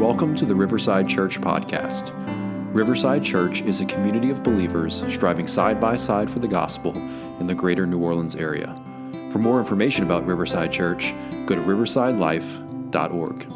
Welcome to the Riverside Church podcast. Riverside Church is a community of believers striving side by side for the gospel in the greater New Orleans area. For more information about Riverside Church, go to riversidelife.org. It's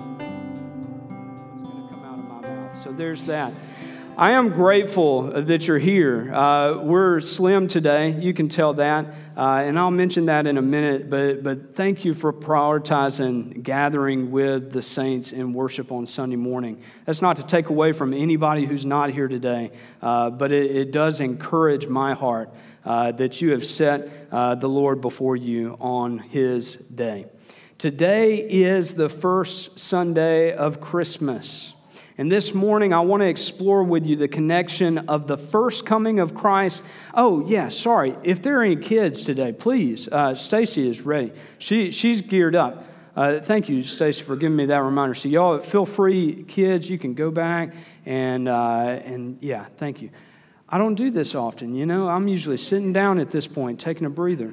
going to come out of my mouth. So there's that. I am grateful that you're here. We're slim today. You can tell that. And I'll mention that in a minute. But thank you for prioritizing gathering with the saints in worship on Sunday morning. That's not to take away from anybody who's not here today. But it does encourage my heart that you have set the Lord before you on His day. Today is the first Sunday of Christmas. And this morning, I want to explore with you the connection of the first coming of Christ. Oh, yeah, sorry. If there are any kids today, please, Stacy is ready. She's geared up. Thank you, Stacy, for giving me that reminder. So y'all feel free, kids, you can go back and yeah, thank you. I don't do this often, you know. I'm usually sitting down at this point, taking a breather.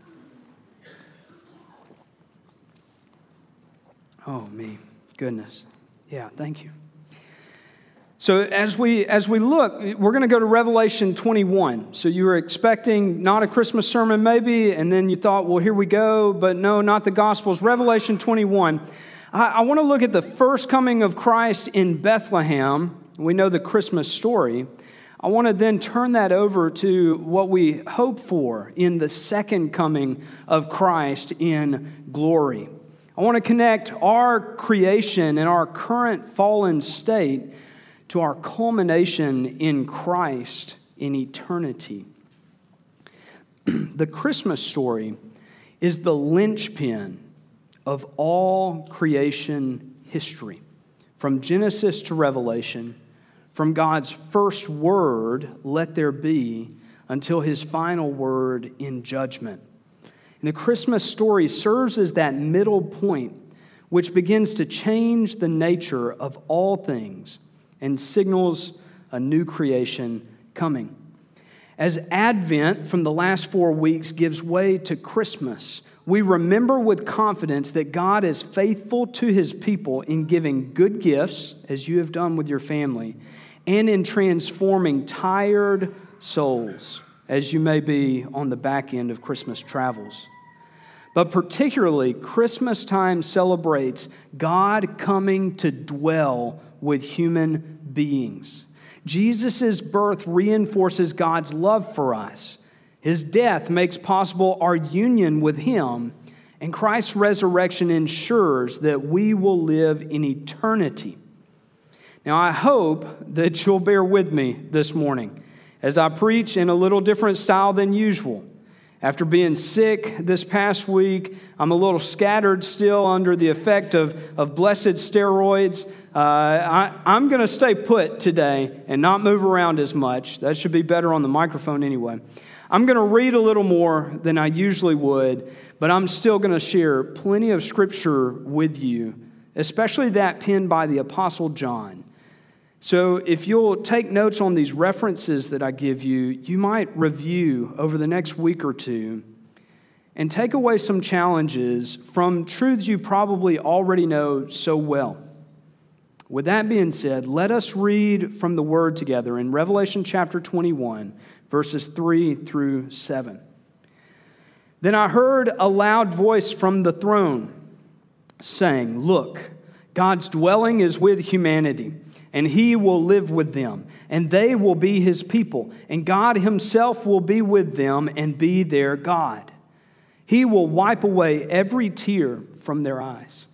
Oh, me, goodness. Yeah, thank you. So as we look, we're going to go to Revelation 21. So you were expecting not a Christmas sermon maybe, and then you thought, well, here we go, but no, not the Gospels. Revelation 21. I want to look at the first coming of Christ in Bethlehem. We know the Christmas story. I want to then turn that over to what we hope for in the second coming of Christ in glory. I want to connect our creation and our current fallen state to our culmination in Christ in eternity. The Christmas story is the linchpin of all creation history, from Genesis to Revelation, from God's first word, let there be, until His final word in judgment. And the Christmas story serves as that middle point, which begins to change the nature of all things and signals a new creation coming. As Advent from the last 4 weeks gives way to Christmas, we remember with confidence that God is faithful to His people in giving good gifts, as you have done with your family, and in transforming tired souls, as you may be on the back end of Christmas travels. But particularly, Christmas time celebrates God coming to dwell with human beings. Jesus' birth reinforces God's love for us. His death makes possible our union with Him, and Christ's resurrection ensures that we will live in eternity. Now, I hope that you'll bear with me this morning as I preach in a little different style than usual. After being sick this past week, I'm a little scattered still under the effect of blessed steroids. I'm going to stay put today and not move around as much. That should be better on the microphone anyway. I'm going to read a little more than I usually would, but I'm still going to share plenty of scripture with you, especially that penned by the Apostle John. So if you'll take notes on these references that I give you, you might review over the next week or two and take away some challenges from truths you probably already know so well. With that being said, let us read from the Word together in Revelation chapter 21, verses 3 through 7. Then I heard a loud voice from the throne saying, "Look, God's dwelling is with humanity, and He will live with them, and they will be His people, and God Himself will be with them and be their God. He will wipe away every tear from their eyes.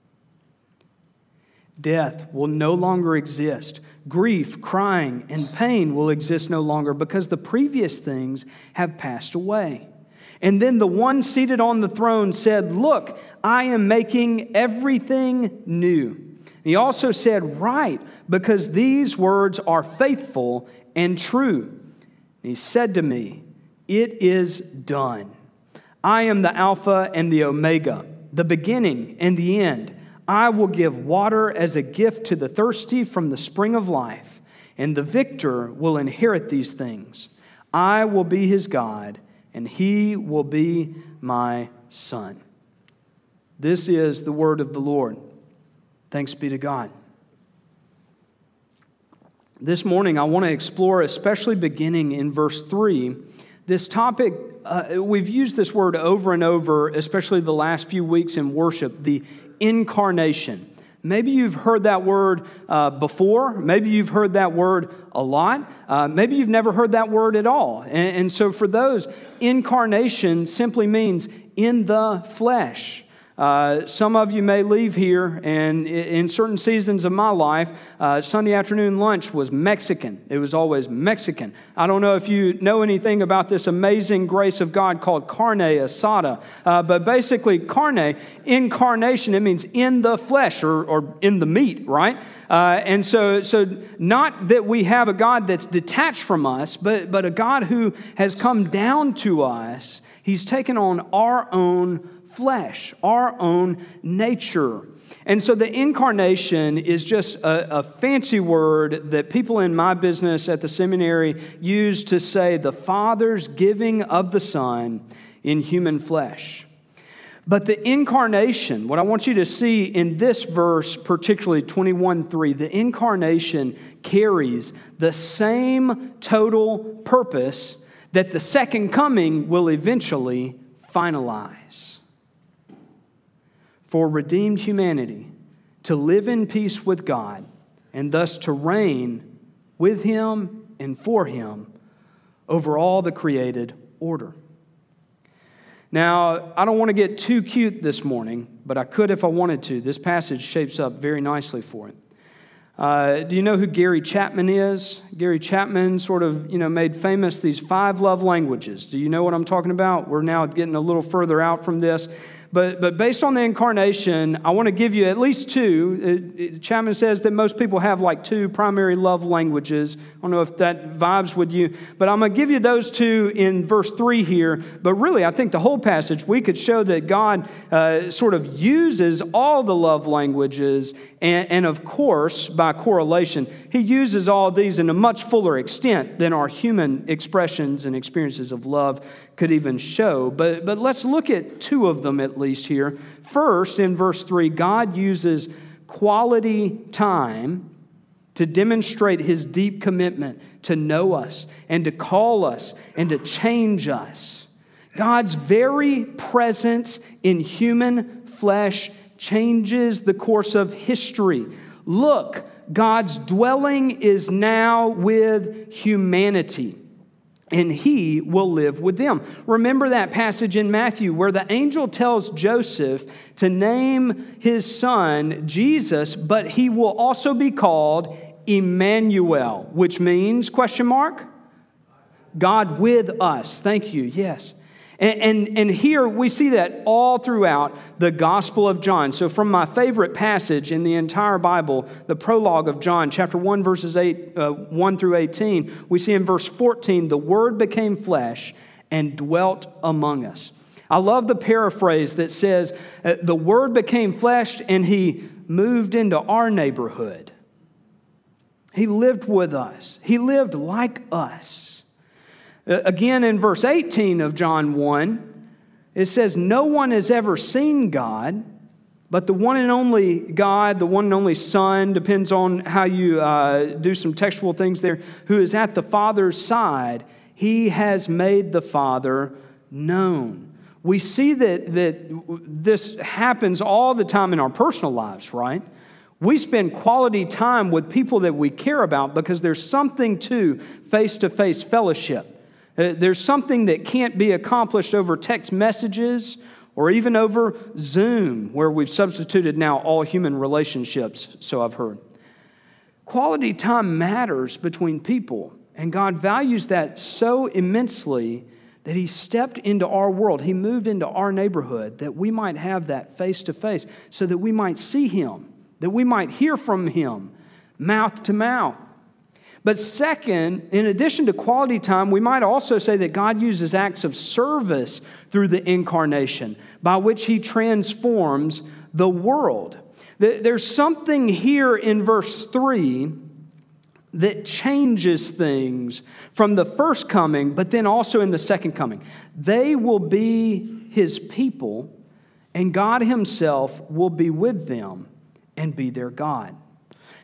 Death will no longer exist. Grief, crying, and pain will exist no longer because the previous things have passed away." And then the one seated on the throne said, "Look, I am making everything new." He also said, "Write, because these words are faithful and true." And He said to me, "It is done. I am the Alpha and the Omega, the beginning and the end. I will give water as a gift to the thirsty from the spring of life, and the victor will inherit these things. I will be his God, and he will be my son." This is the word of the Lord. Thanks be to God. This morning, I want to explore, especially beginning in verse 3, this topic. We've used this word over and over, especially the last few weeks in worship, the incarnation. Maybe you've heard that word before. Maybe you've heard that word a lot. Maybe you've never heard that word at all. And so for those, incarnation simply means in the flesh. Some of you may leave here, and in certain seasons of my life, Sunday afternoon lunch was Mexican. It was always Mexican. I don't know if you know anything about this amazing grace of God called carne asada, but basically carne, incarnation, it means in the flesh or in the meat, right? And so not that we have a God that's detached from us, but a God who has come down to us. He's taken on our own flesh, our own nature. And so the incarnation is just a fancy word that people in my business at the seminary use to say the Father's giving of the Son in human flesh. But the incarnation, what I want you to see in this verse, particularly 21:3, the incarnation carries the same total purpose that the second coming will eventually finalize. For redeemed humanity to live in peace with God and thus to reign with Him and for Him over all the created order. Now, I don't want to get too cute this morning, but I could if I wanted to. This passage shapes up very nicely for it. Do you know who Gary Chapman is? Gary Chapman sort of, made famous these 5 love languages. Do you know what I'm talking about? We're now getting a little further out from this. But based on the incarnation, I want to give you at least 2. Chapman says that most people have like 2 primary love languages. I don't know if that vibes with you, but I'm going to give you those 2 in verse 3 here. But really, I think the whole passage, we could show that God sort of uses all the love languages. And of course, by correlation, He uses all of these in a much fuller extent than our human expressions and experiences of love could even show. But let's look at 2 of them at least here. First, in verse 3, God uses quality time to demonstrate His deep commitment to know us and to call us and to change us. God's very presence in human flesh changes the course of history. Look, God's dwelling is now with humanity, and He will live with them. Remember that passage in Matthew where the angel tells Joseph to name his son Jesus, but he will also be called Emmanuel, which means, ? God with us. Thank you, yes. And here we see that all throughout the Gospel of John. So from my favorite passage in the entire Bible, the prologue of John, chapter 1, verses 1 through 18, we see in verse 14, the Word became flesh and dwelt among us. I love the paraphrase that says, the Word became flesh and He moved into our neighborhood. He lived with us. He lived like us. Again, in verse 18 of John 1, it says, no one has ever seen God, but the one and only God, the one and only Son, depends on how you do some textual things there, who is at the Father's side, He has made the Father known. We see that this happens all the time in our personal lives, right? We spend quality time with people that we care about because there's something to face-to-face fellowship. There's something that can't be accomplished over text messages or even over Zoom, where we've substituted now all human relationships, so I've heard. Quality time matters between people, and God values that so immensely that He stepped into our world. He moved into our neighborhood that we might have that face-to-face, so that we might see Him, that we might hear from Him, mouth to mouth. But second, in addition to quality time, we might also say that God uses acts of service through the incarnation by which He transforms the world. There's something here in verse 3 that changes things from the first coming, but then also in the second coming. They will be His people, and God Himself will be with them and be their God.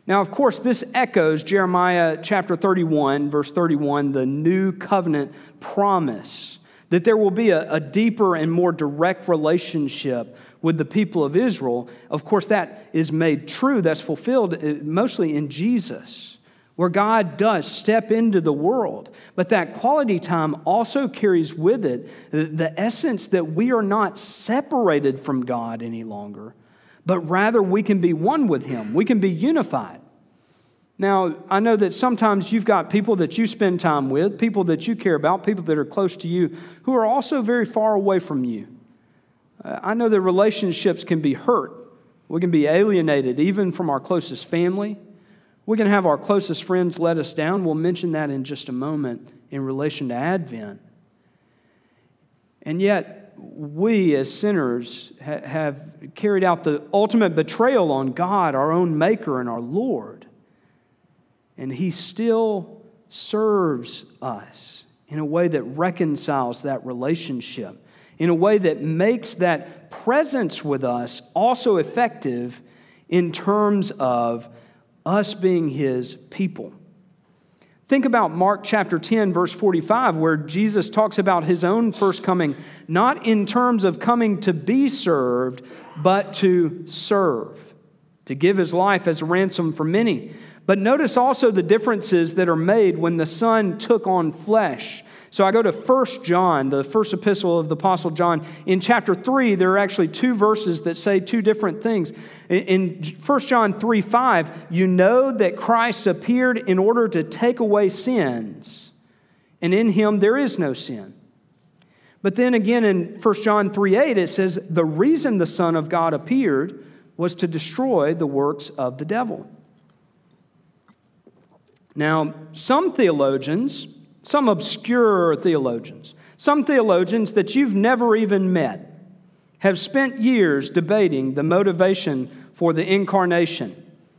Now, of course, this echoes Jeremiah chapter 31, verse 31, the new covenant promise that there will be a deeper and more direct relationship with the people of Israel. Of course, that is made true, that's fulfilled mostly in Jesus, where God does step into the world. But that quality time also carries with it the essence that we are not separated from God any longer, but rather we can be one with Him. We can be unified. Now, I know that sometimes you've got people that you spend time with, people that you care about, people that are close to you, who are also very far away from you. I know that relationships can be hurt. We can be alienated even from our closest family. We can have our closest friends let us down. We'll mention that in just a moment in relation to Advent. And yet, we as sinners have carried out the ultimate betrayal on God, our own Maker and our Lord. And He still serves us in a way that reconciles that relationship, in a way that makes that presence with us also effective in terms of us being His people. Think about Mark chapter 10, verse 45, where Jesus talks about His own first coming, not in terms of coming to be served, but to serve, to give His life as a ransom for many. But notice also the differences that are made when the Son took on flesh. So I go to 1 John, the first epistle of the Apostle John. In chapter 3, there are actually two verses that say two different things. In 1 John 3:5, you know that Christ appeared in order to take away sins, and in Him there is no sin. But then again in 1 John 3:8, it says, the reason the Son of God appeared was to destroy the works of the devil. Now, some theologians, some obscure theologians, some theologians that you've never even met, have spent years debating the motivation for the incarnation.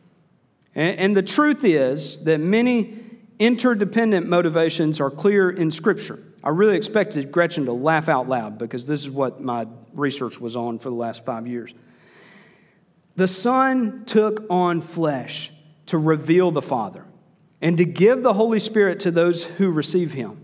And the truth is that many interdependent motivations are clear in Scripture. I really expected Gretchen to laugh out loud because this is what my research was on for the last 5 years. The Son took on flesh to reveal the Father and to give the Holy Spirit to those who receive Him.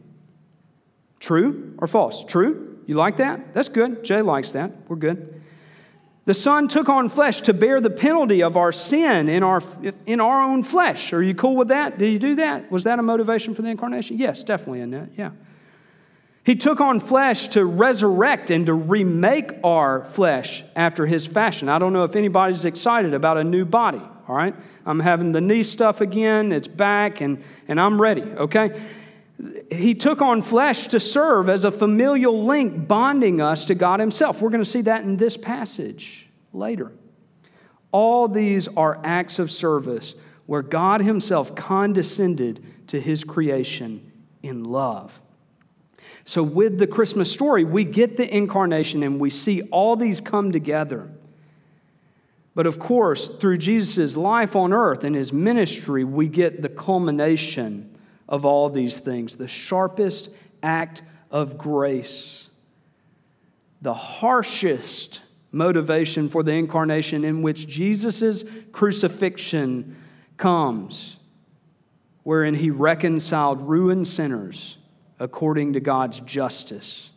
True or false? True? You like that? That's good. Jay likes that. We're good. The Son took on flesh to bear the penalty of our sin in our own flesh. Are you cool with that? Did He do that? Was that a motivation for the incarnation? Yes, definitely in that. Yeah. He took on flesh to resurrect and to remake our flesh after His fashion. I don't know if anybody's excited about a new body, all right? I'm having the knee stuff again. It's back, and I'm ready, okay? He took on flesh to serve as a familial link bonding us to God Himself. We're going to see that in this passage later. All these are acts of service where God Himself condescended to His creation in love. So with the Christmas story, we get the incarnation and we see all these come together. But of course, through Jesus' life on earth and His ministry, we get the culmination of all these things, the sharpest act of grace, the harshest motivation for the incarnation in which Jesus' crucifixion comes, wherein He reconciled ruined sinners according to God's justice.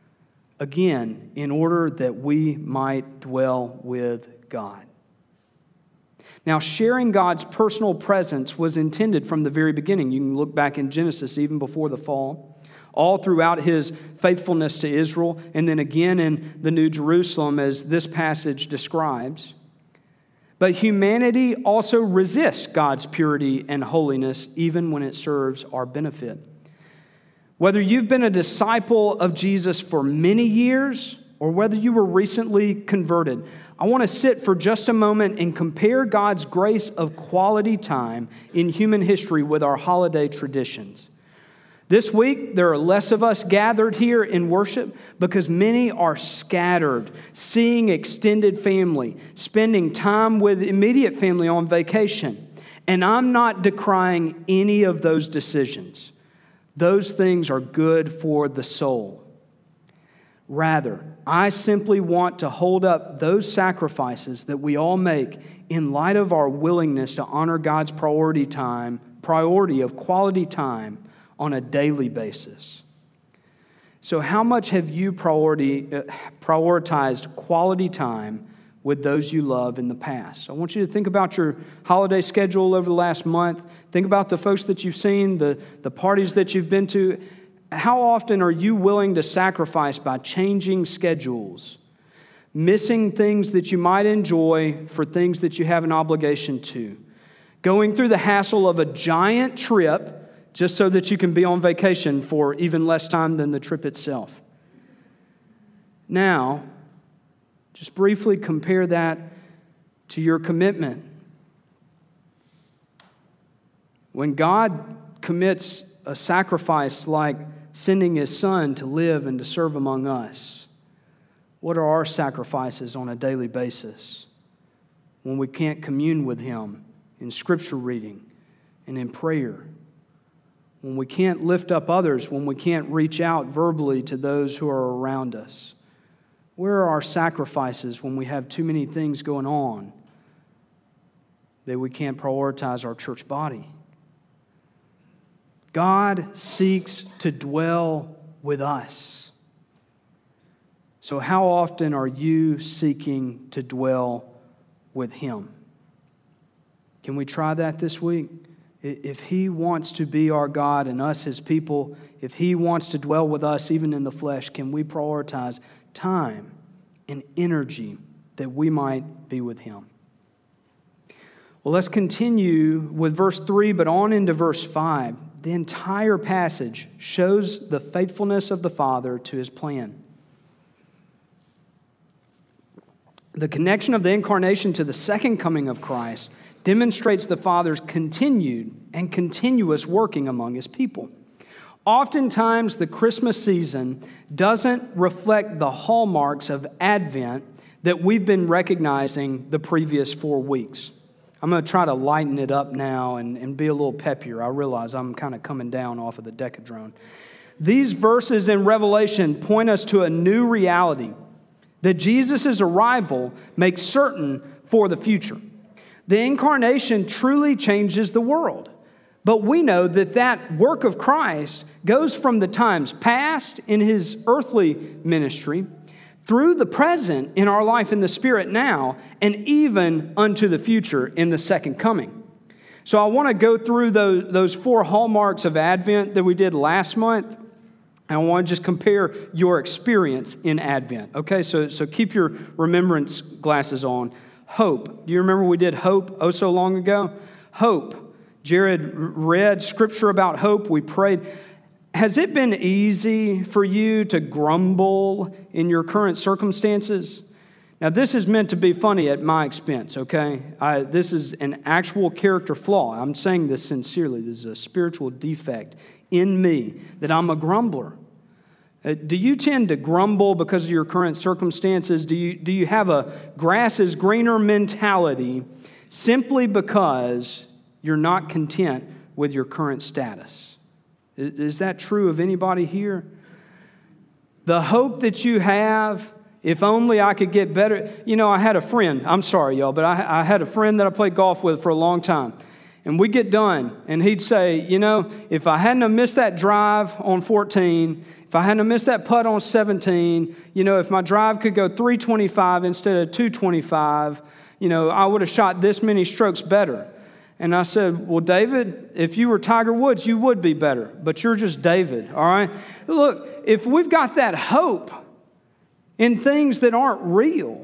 Again, in order that we might dwell with God. Now, sharing God's personal presence was intended from the very beginning. You can look back in Genesis, even before the fall, all throughout His faithfulness to Israel, and then again in the New Jerusalem, as this passage describes. But humanity also resists God's purity and holiness, even when it serves our benefit. Whether you've been a disciple of Jesus for many years, or whether you were recently converted, I want to sit for just a moment and compare God's grace of quality time in human history with our holiday traditions. This week, there are less of us gathered here in worship because many are scattered, seeing extended family, spending time with immediate family on vacation. And I'm not decrying any of those decisions. Those things are good for the soul. Rather, I simply want to hold up those sacrifices that we all make in light of our willingness to honor God's priority of quality time on a daily basis. So how much have you prioritized quality time with those you love in the past? I want you to think about your holiday schedule over the last month. Think about the folks that you've seen, the parties that you've been to. How often are you willing to sacrifice by changing schedules, missing things that you might enjoy for things that you have an obligation to, going through the hassle of a giant trip just so that you can be on vacation for even less time than the trip itself? Now, just briefly compare that to your commitment. When God commits a sacrifice like sending His Son to live and to serve among us, what are our sacrifices on a daily basis when we can't commune with Him in Scripture reading and in prayer? When we can't lift up others, when we can't reach out verbally to those who are around us? Where are our sacrifices when we have too many things going on that we can't prioritize our church body? God seeks to dwell with us. So how often are you seeking to dwell with Him? Can we try that this week? If He wants to be our God and us His people, if He wants to dwell with us even in the flesh, can we prioritize time and energy that we might be with Him? Well, let's continue with verse 3, but on into verse 5. The entire passage shows the faithfulness of the Father to His plan. The connection of the incarnation to the second coming of Christ demonstrates the Father's continued and continuous working among His people. Oftentimes, the Christmas season doesn't reflect the hallmarks of Advent that we've been recognizing the previous 4 weeks. I'm going to try to lighten it up now and be a little peppier. I realize I'm kind of coming down off of the Decadrone. These verses in Revelation point us to a new reality that Jesus' arrival makes certain for the future. The incarnation truly changes the world. But we know that that work of Christ goes from the times past in His earthly ministry through the present in our life in the Spirit now, and even unto the future in the second coming. So I want to go through those 4 hallmarks of Advent that we did last month, and I want to just compare your experience in Advent. Okay, so keep your remembrance glasses on. Hope. Do you remember we did hope oh so long ago? Hope. Jared read scripture about hope. We prayed. Has it been easy for you to grumble in your current circumstances? Now, this is meant to be funny at my expense, okay? This is an actual character flaw. I'm saying this sincerely. This is a spiritual defect in me, that I'm a grumbler. Do you tend to grumble because of your current circumstances? Do you have a grass is greener mentality simply because you're not content with your current status? Is that true of anybody here? The hope that you have, if only I could get better. You know, I had a friend, I'm sorry, y'all, but I had a friend that I played golf with for a long time. And we'd get done, and he'd say, you know, if I hadn't have missed that drive on 14, if I hadn't have missed that putt on 17, you know, if my drive could go 325 instead of 225, you know, I would have shot this many strokes better. And I said, well, David, if you were Tiger Woods, you would be better, but you're just David, all right? Look, if we've got that hope in things that aren't real,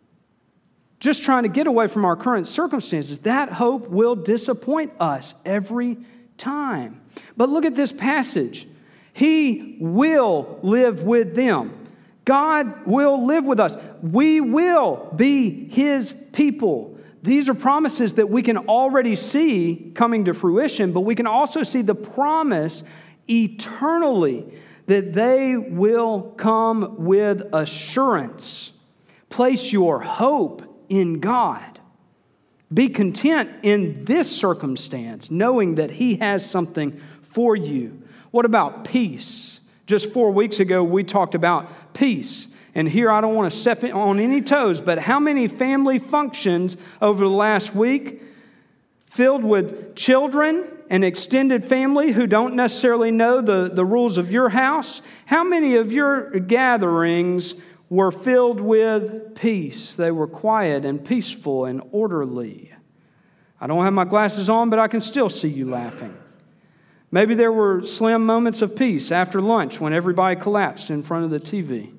just trying to get away from our current circumstances, that hope will disappoint us every time. But look at this passage. He will live with them. God will live with us. We will be His people. These are promises that we can already see coming to fruition, but we can also see the promise eternally that they will come with assurance. Place your hope in God. Be content in this circumstance, knowing that He has something for you. What about peace? Just 4 weeks ago, we talked about peace. And here I don't want to step on any toes, but how many family functions over the last week filled with children and extended family who don't necessarily know the rules of your house? How many of your gatherings were filled with peace? They were quiet and peaceful and orderly. I don't have my glasses on, but I can still see you laughing. Maybe there were slim moments of peace after lunch when everybody collapsed in front of the TV.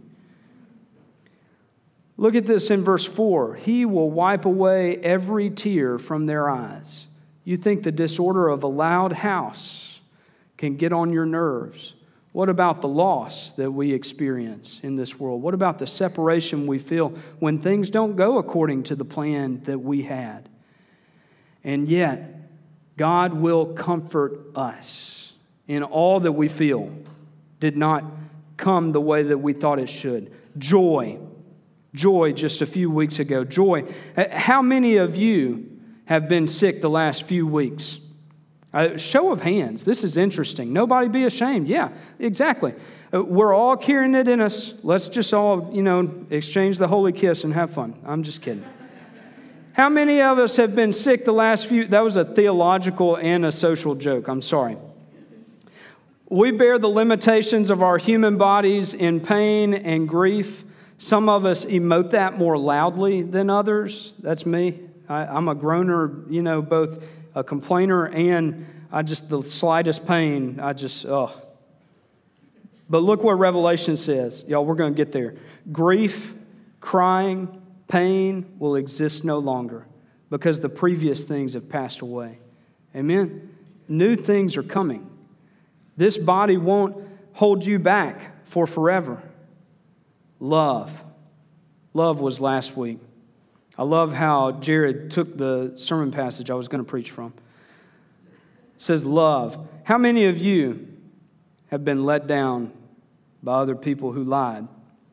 Look at this in verse 4. He will wipe away every tear from their eyes. You think the disorder of a loud house can get on your nerves. What about the loss that we experience in this world? What about the separation we feel when things don't go according to the plan that we had? And yet, God will comfort us in all that we feel did not come the way that we thought it should. Joy just a few weeks ago. Joy. How many of you have been sick the last few weeks? Show of hands. This is interesting. Nobody be ashamed. Yeah, exactly. We're all carrying it in us. Let's just all, exchange the holy kiss and have fun. I'm just kidding. How many of us have been sick the last few? That was a theological and a social joke. I'm sorry. We bear the limitations of our human bodies in pain and grief. Some of us emote that more loudly than others. That's me. I'm a groaner, both a complainer and the slightest pain, But look what Revelation says. Y'all, we're going to get there. Grief, crying, pain will exist no longer because the previous things have passed away. Amen? New things are coming. This body won't hold you back for forever. Love. Love was last week. I love how Jared took the sermon passage I was going to preach from. It says love. How many of you have been let down by other people who lied?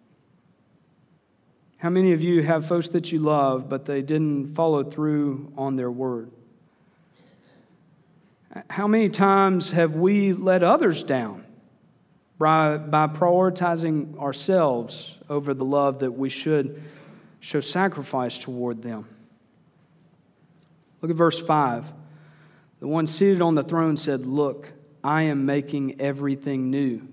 How many of you have folks that you love, but they didn't follow through on their word? How many times have we let others down by prioritizing ourselves over the love that we should show sacrifice toward them? Look at verse 5. The one seated on the throne said, "Look, I am making everything new."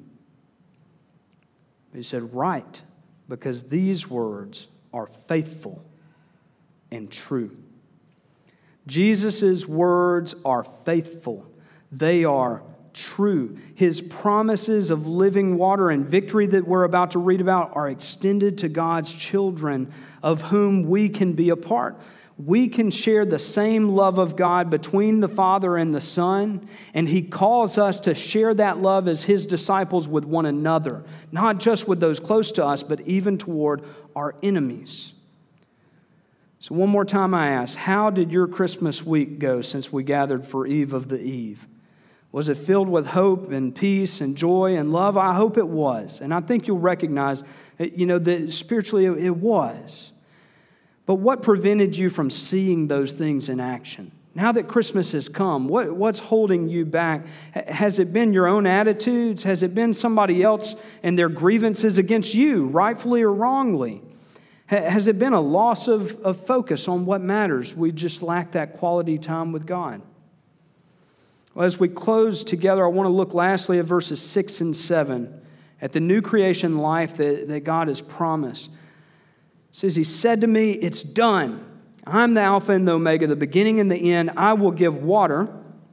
He said, "Right, because these words are faithful and true." Jesus' words are faithful. They are true. His promises of living water and victory that we're about to read about are extended to God's children, of whom we can be a part. We can share the same love of God between the Father and the Son, and He calls us to share that love as His disciples with one another, not just with those close to us, but even toward our enemies. So one more time I ask, how did your Christmas week go since we gathered for Eve of the Eve? Was it filled with hope and peace and joy and love? I hope it was. And I think you'll recognize, that spiritually it was. But what prevented you from seeing those things in action? Now that Christmas has come, what's holding you back? Has it been your own attitudes? Has it been somebody else and their grievances against you, rightfully or wrongly? Has it been a loss of focus on what matters? We just lack that quality time with God. Well, as we close together, I want to look lastly at verses 6 and 7, at the new creation life that God has promised. It says, He said to me, "It's done. I'm the Alpha and the Omega, the beginning and the end. I will give water."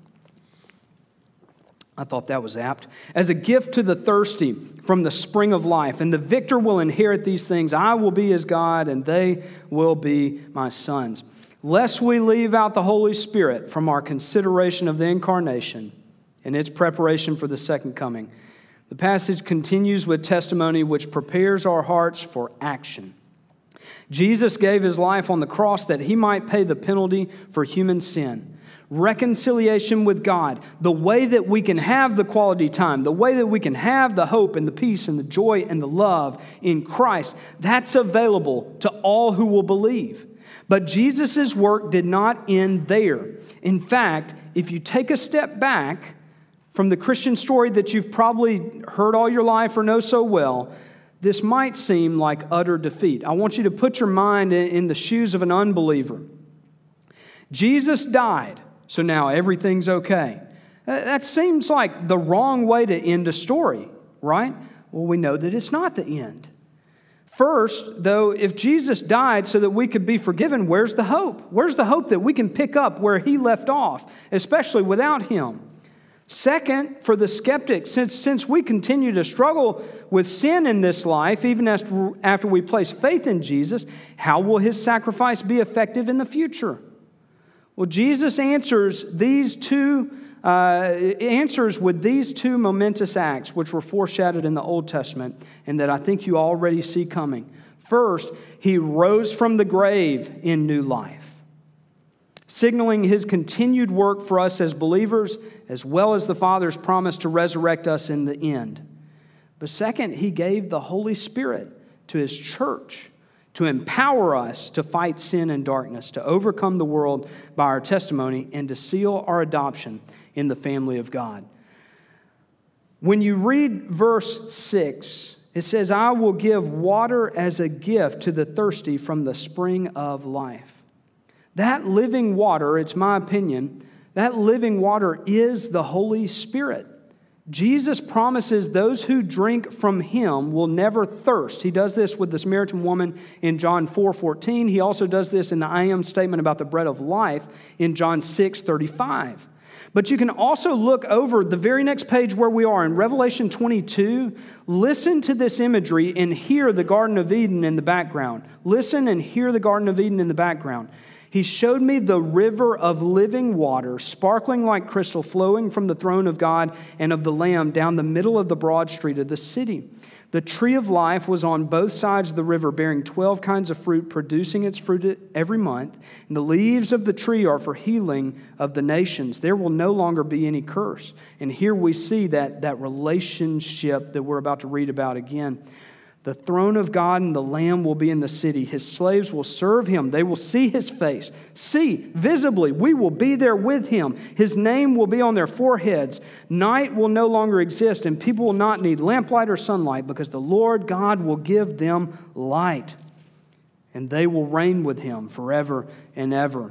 I thought that was apt. "As a gift to the thirsty from the spring of life. And the victor will inherit these things. I will be his God, and they will be my sons." Lest we leave out the Holy Spirit from our consideration of the incarnation and its preparation for the second coming, the passage continues with testimony which prepares our hearts for action. Jesus gave His life on the cross that He might pay the penalty for human sin. Reconciliation with God, the way that we can have the quality time, the way that we can have the hope and the peace and the joy and the love in Christ, that's available to all who will believe. But Jesus' work did not end there. In fact, if you take a step back From the Christian story that you've probably heard all your life or know so well, this might seem like utter defeat. I want you to put your mind in the shoes of an unbeliever. Jesus died, so now everything's okay. That seems like the wrong way to end a story, right? Well, we know that it's not the end. First, though, if Jesus died so that we could be forgiven, where's the hope? Where's the hope that we can pick up where he left off, especially without him? Second, for the skeptic, since we continue to struggle with sin in this life, even after we place faith in Jesus, how will his sacrifice be effective in the future? Well, Jesus answers with these two momentous acts, which were foreshadowed in the Old Testament, and that I think you already see coming. First, he rose from the grave in new life, signaling his continued work for us as believers, as well as the Father's promise to resurrect us in the end. But second, he gave the Holy Spirit to his church to empower us to fight sin and darkness, to overcome the world by our testimony, and to seal our adoption in the family of God. When you read verse 6, it says, I will give water as a gift to the thirsty from the spring of life. That living water, it's my opinion, that living water is the Holy Spirit. Jesus promises those who drink from him will never thirst. He does this with the Samaritan woman in John 4:14. He also does this in the I am statement about the bread of life in John 6:35. But you can also look over the very next page where we are in Revelation 22. Listen to this imagery and hear the Garden of Eden in the background. Listen and hear the Garden of Eden in the background. He showed me the river of living water, sparkling like crystal, flowing from the throne of God and of the Lamb down the middle of the broad street of the city. The tree of life was on both sides of the river, bearing 12 kinds of fruit, producing its fruit every month. And the leaves of the tree are for healing of the nations. There will no longer be any curse. And here we see that relationship that we're about to read about again. The throne of God and the Lamb will be in the city. His slaves will serve him. They will see his face. See, visibly, we will be there with him. His name will be on their foreheads. Night will no longer exist, and people will not need lamplight or sunlight, because the Lord God will give them light, and they will reign with him forever and ever.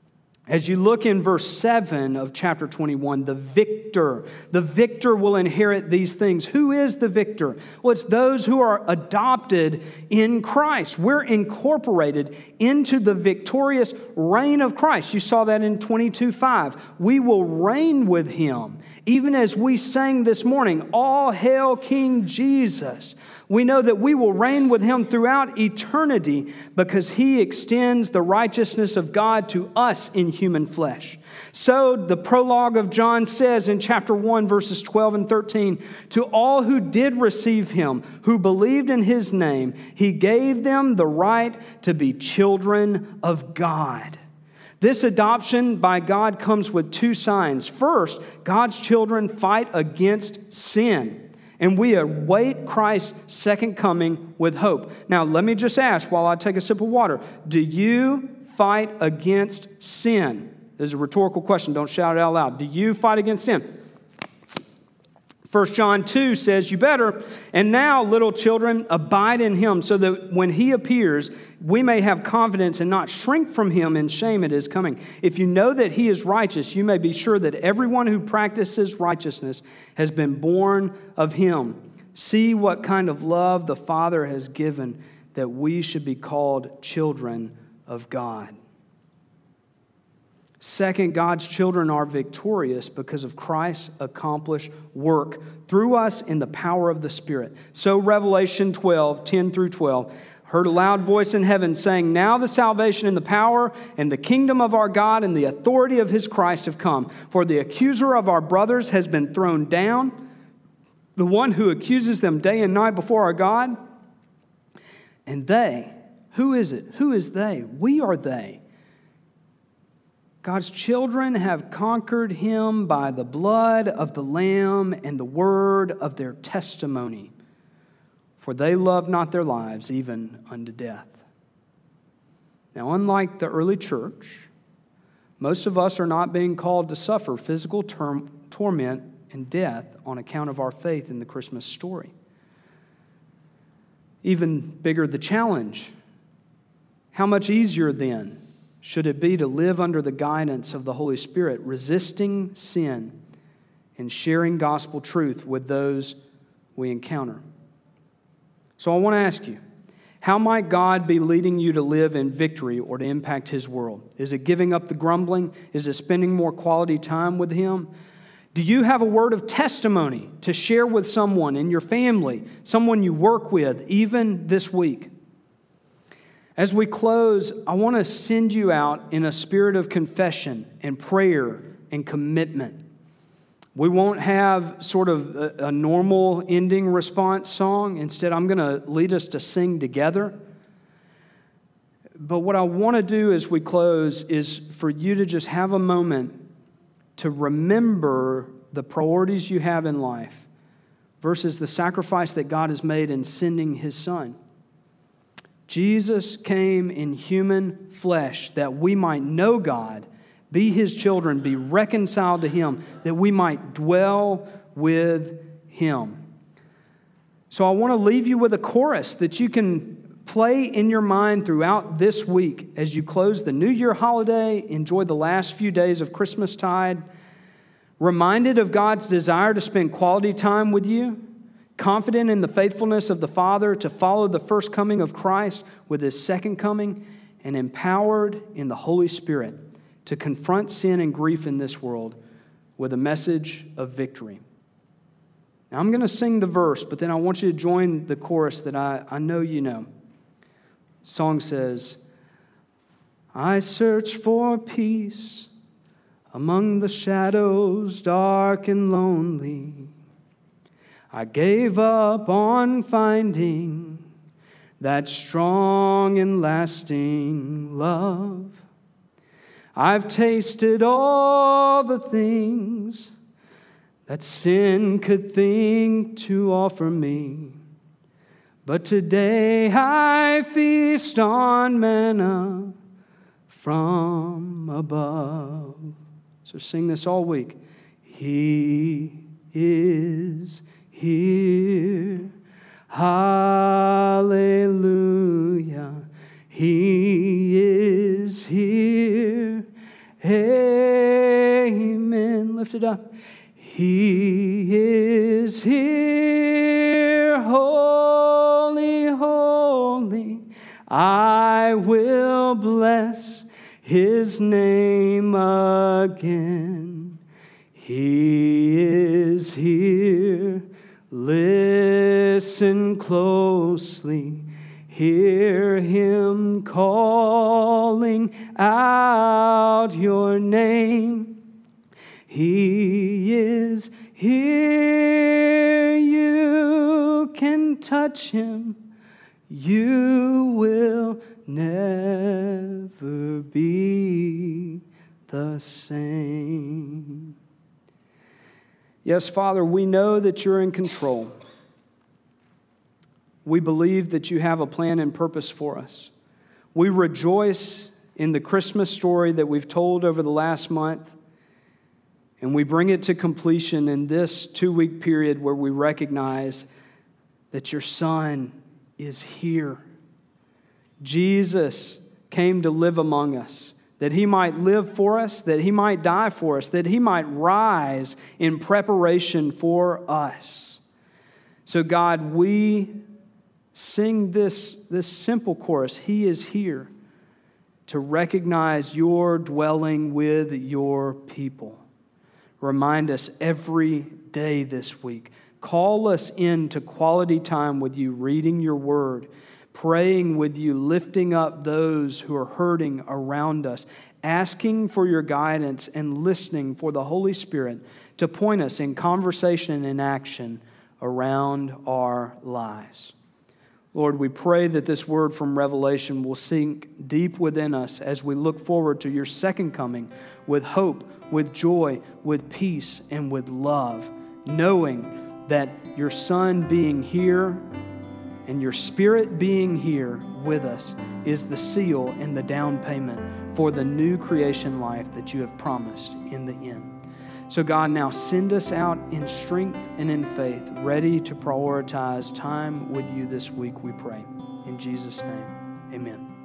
As you look in verse 7 of chapter 21, the victor will inherit these things. Who is the victor? Well, it's those who are adopted in Christ. We're incorporated into the victorious reign of Christ. You saw that in 22:5. We will reign with him. Even as we sang this morning, all hail King Jesus. We know that we will reign with him throughout eternity because he extends the righteousness of God to us in human flesh. So the prologue of John says in chapter 1, verses 12 and 13, to all who did receive him, who believed in his name, he gave them the right to be children of God. This adoption by God comes with two signs. First, God's children fight against sin, and we await Christ's second coming with hope. Now, let me just ask while I take a sip of water, do you fight against sin? This is a rhetorical question. Don't shout it out loud. Do you fight against sin? 1 John 2 says, you better. And now, little children, abide in him, so that when he appears, we may have confidence and not shrink from him in shame at his coming. If you know that he is righteous, you may be sure that everyone who practices righteousness has been born of him. See what kind of love the Father has given, that we should be called children of God. Second, God's children are victorious because of Christ's accomplished work through us in the power of the Spirit. So Revelation 12, 10 through 12, heard a loud voice in heaven saying, now the salvation and the power and the kingdom of our God and the authority of his Christ have come. For the accuser of our brothers has been thrown down, the one who accuses them day and night before our God. And they, who is it? Who is they? We are they. God's children have conquered him by the blood of the Lamb and the word of their testimony, for they love not their lives even unto death. Now, unlike the early church, most of us are not being called to suffer physical torment and death on account of our faith in the Christmas story. Even bigger the challenge. How much easier then should it be to live under the guidance of the Holy Spirit, resisting sin and sharing gospel truth with those we encounter? So I want to ask you, how might God be leading you to live in victory or to impact His world? Is it giving up the grumbling? Is it spending more quality time with Him? Do you have a word of testimony to share with someone in your family, someone you work with, even this week? As we close, I want to send you out in a spirit of confession and prayer and commitment. We won't have sort of a normal ending response song. Instead, I'm going to lead us to sing together. But what I want to do as we close is for you to just have a moment to remember the priorities you have in life versus the sacrifice that God has made in sending His Son. Jesus came in human flesh that we might know God, be His children, be reconciled to Him, that we might dwell with Him. So I want to leave you with a chorus that you can play in your mind throughout this week as you close the New Year holiday, enjoy the last few days of Christmastide, reminded of God's desire to spend quality time with you, confident in the faithfulness of the Father to follow the first coming of Christ with His second coming, and empowered in the Holy Spirit to confront sin and grief in this world with a message of victory. Now, I'm going to sing the verse, but then I want you to join the chorus that I know you know. The song says, I search for peace among the shadows dark and lonely. I gave up on finding that strong and lasting love. I've tasted all the things that sin could think to offer me, but today I feast on manna from above. So sing this all week. He is here. Hallelujah. He is here. Amen. Lift it up. He is here. Holy, holy. I will bless His name again. He is here. Listen closely. Hear Him calling out your name. He is here. You can touch Him. You will never be the same. Yes, Father, we know that you're in control. We believe that you have a plan and purpose for us. We rejoice in the Christmas story that we've told over the last month, and we bring it to completion in this 2-week period where we recognize that your Son is here. Jesus came to live among us, that He might live for us, that He might die for us, that He might rise in preparation for us. So God, we sing this simple chorus, He is here, to recognize your dwelling with your people. Remind us every day this week. Call us into quality time with you, reading your word, praying with you, lifting up those who are hurting around us, asking for your guidance and listening for the Holy Spirit to point us in conversation and action around our lives. Lord, we pray that this word from Revelation will sink deep within us as we look forward to your second coming with hope, with joy, with peace, and with love, knowing that your Son being here and your Spirit being here with us is the seal and the down payment for the new creation life that you have promised in the end. So God, now send us out in strength and in faith, ready to prioritize time with you this week, we pray. In Jesus' name, amen.